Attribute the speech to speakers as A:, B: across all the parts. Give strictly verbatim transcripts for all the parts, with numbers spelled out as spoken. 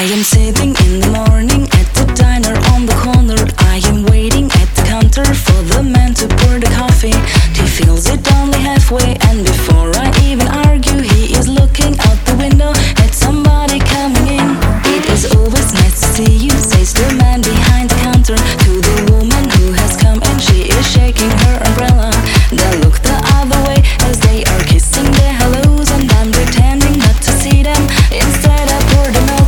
A: am sitting in the morning at the diner on the corner. I am waiting at the counter for the man to pour the coffee. He fills it only halfway, and before I even argue, he is looking out the window at somebody coming in. It is always nice to see you, says the man behind the counter to the woman who has come in. She is shaking her umbrella. They look the other way as they are kissing their hellos, and I'm pretending not to see them. Instead I pour the milk.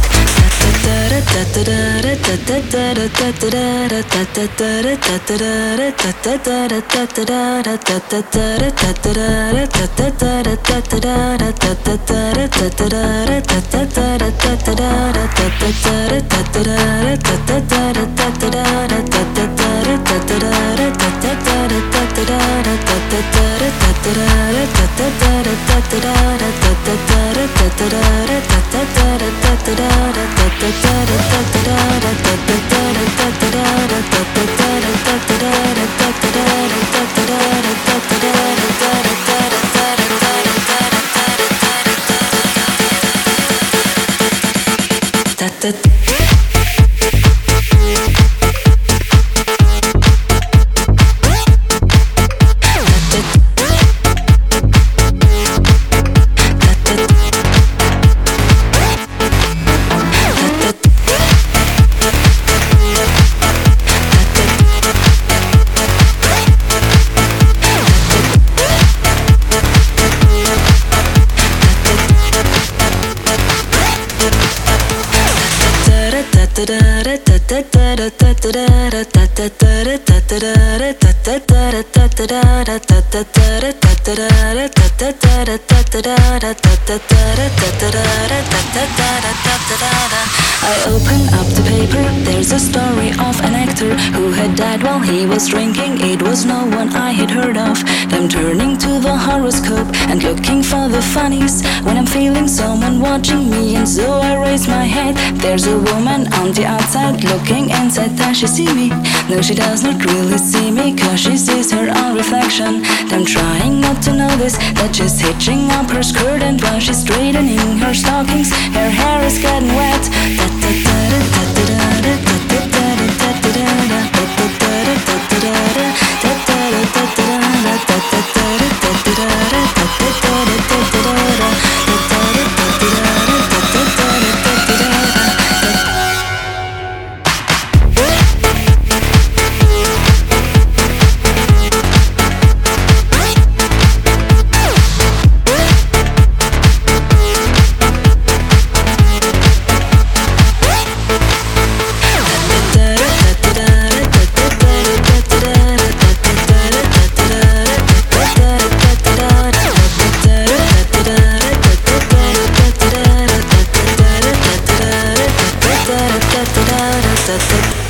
A: I open up the paper. There's a story of an actor who had died while he was drinking. It was no one I had heard of. Them turning to the horoscope and looking for the funnies when I'm feeling someone watching me, and so I raise my head. There's a woman on the outside looking inside. Does she see me? No, she does not really see me, cause she sees her own reflection. Them trying not to notice that she's hitching up her skirt, and while she's straightening her stockings, her hair is getting wet.
B: da da da da